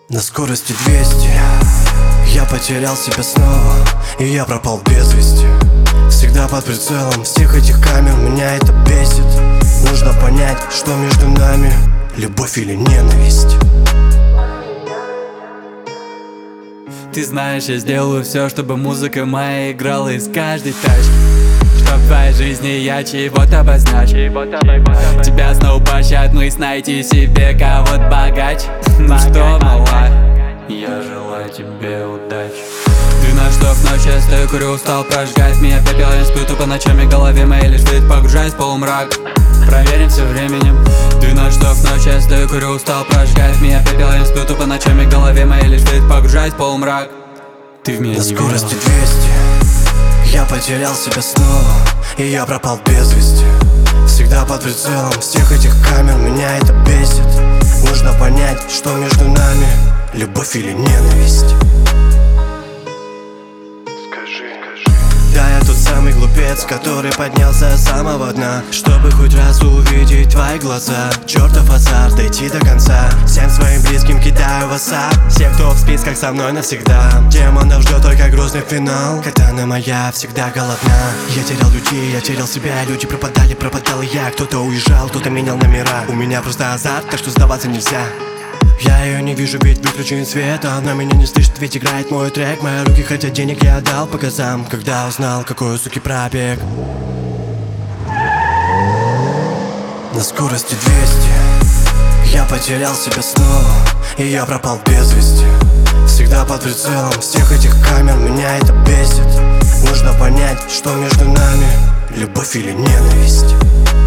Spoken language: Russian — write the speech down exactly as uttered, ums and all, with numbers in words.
На скорости двести я потерял себя снова, и я пропал без вести. Всегда под прицелом всех этих камер, меня это бесит. Нужно понять, что между нами, любовь или ненависть. Ты знаешь, я сделаю все, чтобы музыка моя играла из каждой тачки, чтоб в твоей жизни я чего-то обозначу. Тебя снова поощрять, мысль найти себе кого-то богаче. Ну что, мала, я желаю тебе удачи. Двенадцать часов ночи, я стою, курю, устал, прожигает меня пепел. Я сплю тупо ночами, голове моей лишь свет, погружаясь в полумрак. Проверим все временем. Двенадцать часов ночи, я стою, курю, устал, прожигает меня пепел. Я сплю тупо ночами, голове моей лишь свет, погружаясь в полумрак. Ты в меня на не скорости верил. двести я потерял себя снова, и я пропал без вести. Всегда под прицелом всех этих камер, меня это бесит. Нужно понять, что между нами, любовь или ненависть. Скажи, скажи. Да, я тот самый глупец, который поднялся с самого дна, чтобы хоть раз увидеть твои глаза. Чертов азарт, дойти до конца. Всем своим близким кидаю в WhatsApp всех, кто в списках со мной навсегда. Демонов ждет только грозный финал. Катана моя всегда голодна. Я терял людей, я терял себя. Люди пропадали, пропадал и я. Кто-то уезжал, кто-то менял номера. У меня просто азарт, так что сдаваться нельзя. Я ее не вижу, ведь выключен свет. Она меня не слышит, ведь играет мой трек. Мои руки хотят денег, я отдал по газам, когда узнал, какой у суки пробег. На скорости двести я потерял себя снова, и я пропал без вести. Всегда под прицелом всех этих камер, меня это бесит. Нужно понять, что между нами, любовь или ненависть.